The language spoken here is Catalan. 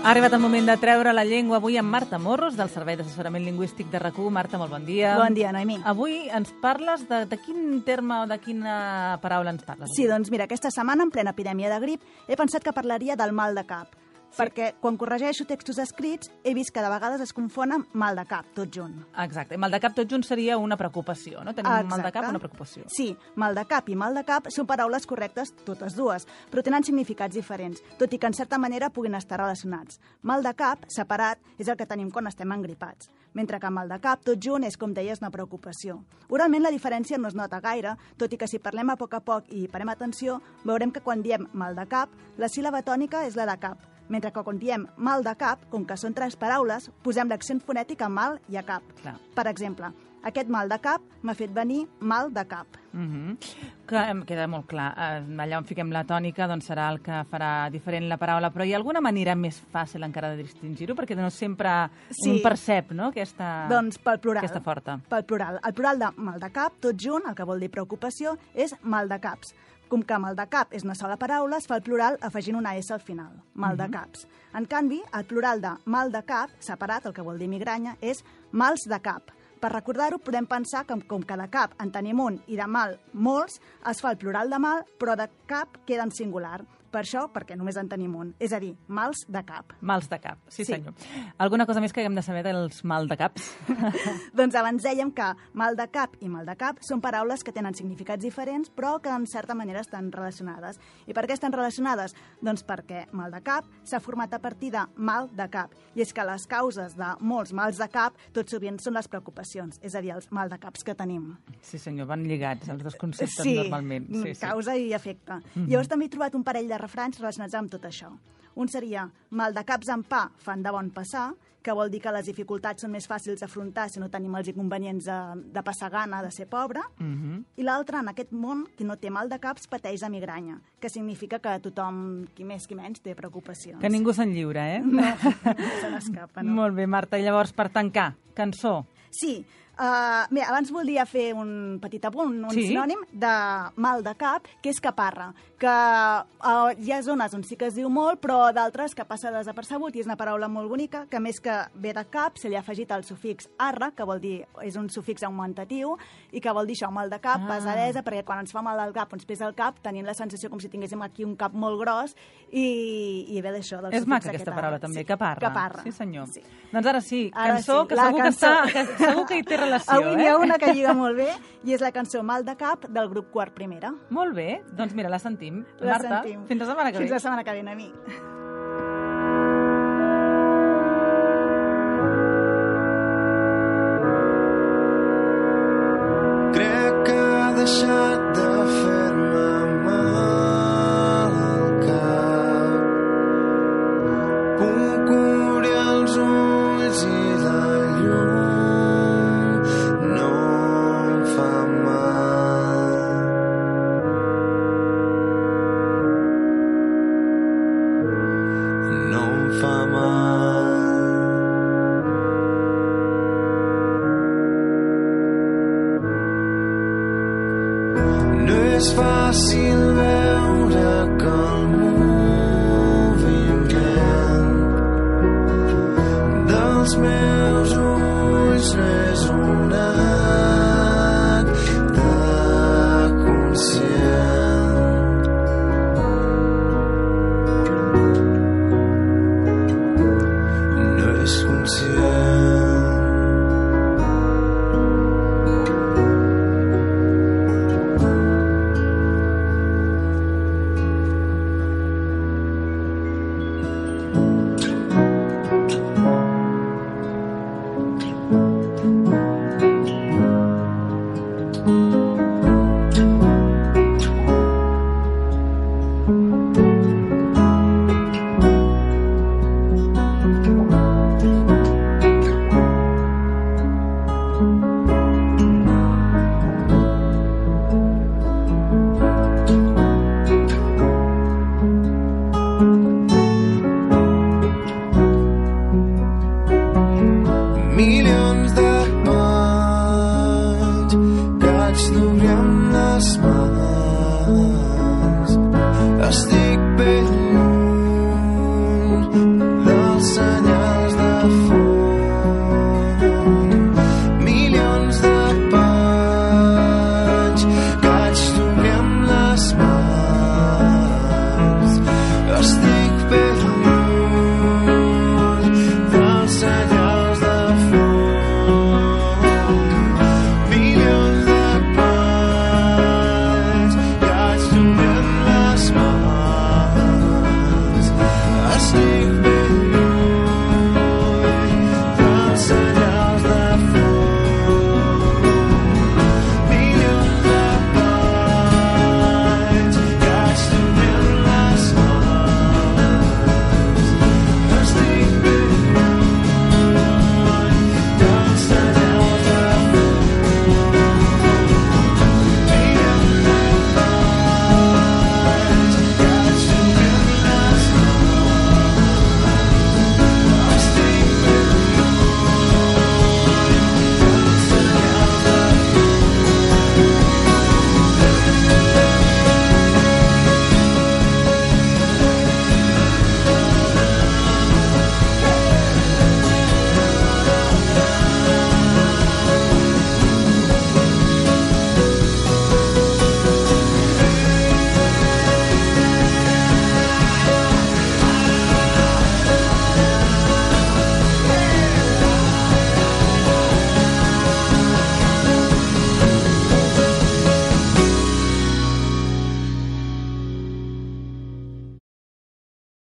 Ha arribat el moment de treure la llengua avui amb Marta Morros, del Servei d'Assessorament Lingüístic de RAC1. Marta, molt bon dia. Bon dia, Noemí. Avui ens parles de quin terme o de quina paraula ens parles? Sí, doncs mira, aquesta setmana, en plena epidèmia de grip, he pensat que parlaria del mal de cap. Sí. Perquè quan corregeixo textos escrits he vist que de vegades es confonen mal de cap, tot junt. Exacte. Mal de cap tot junt seria una preocupació, no? Tenim un mal de cap, una preocupació. Sí, mal de cap i mal de cap són paraules correctes totes dues, però tenen significats diferents, tot i que en certa manera puguin estar relacionats. Mal de cap, separat, és el que tenim quan estem engripats, mentre que mal de cap tot junt és, com deies, una preocupació. Oralment la diferència no es nota gaire, tot i que si parlem a poc i parem atenció, veurem que quan diem mal de cap, la síl·laba tònica és la de cap, mentre que quan diem mal de cap, com que són tres paraules, posem l'accent fonètic a mal i a cap. Clar. Per exemple, aquest mal de cap m'ha fet venir mal de cap. Que em queda molt clar. Allà on fiquem la tònica doncs serà el que farà diferent la paraula, però hi ha alguna manera més fàcil encara de distingir-ho? Perquè no sempre un percep, no?, aquesta forta. Pel plural. El plural de mal de cap, tot junt, el que vol dir preocupació, és mal de caps. Com que mal de cap és una sola paraula, es fa el plural afegint una S al final, mal de caps. En canvi, el plural de mal de cap, separat, el que vol dir migranya, és mals de cap. Per recordar-ho, podem pensar que com que de cap en tenim un i de mal molts, es fa el plural de mal, però de cap queda en singular. Per això, perquè només en tenim un. És a dir, mals de cap. Mals de cap, sí senyor. Alguna cosa més que haguem de saber dels mal de caps? Doncs abans dèiem que mal de cap i mal de cap són paraules que tenen significats diferents, però que en certa manera estan relacionades. I per què estan relacionades? Doncs perquè mal de cap s'ha format a partir de mal de cap. I és que les causes de molts mals de cap tot sovint són les preocupacions, és a dir, els mal de caps que tenim. Sí senyor, van lligats els dos conceptes normalment. Sí, causa i efecte. Llavors també he trobat un parell de refranys relacionats amb tot això. Un seria mal de caps amb pa fan de bon passar, que vol dir que les dificultats són més fàcils d'afrontar si no tenim els inconvenients de passar gana, de ser pobre. I l'altre, en aquest món, qui no té mal de caps pateix de migranya, que significa que tothom, qui més qui menys, té preocupacions. Que ningú se'n lliura, eh? No se n'escapa, no. Molt bé, Marta. I llavors, per tancar, cançó. Sí. Bé, abans voldria fer un petit apunt, un sinònim de mal de cap, que és caparra, que hi ha zones on sí que es diu molt, però d'altres que passa desapercebut, i és una paraula molt bonica, que més que ve de cap, se li ha afegit el sufix arra, que vol dir, és un sufix augmentatiu, i que vol dir això, mal de cap, pesadesa, perquè quan ens fa mal al cap, ens pesa el cap, tenim la sensació com si tinguéssim aquí un cap molt gros, i ve d'això, del sufix aquest arra. És maca aquesta paraula, també, caparra. Caparra. Sí, senyor. Doncs ara sí, cançó, que segur que hi té relació, avui n'hi ha una que lliga molt bé, i és la cançó Mal de cap del grup Quart Primera. Molt bé, doncs mira, la sentim. Marta, fins la setmana que ve. Fins la setmana que ve, a mi. Crec que ha deixat de fer-me mal al cap. Puc obrir els ulls i la llum no em fa mal. No em fa mal. No és fàcil veure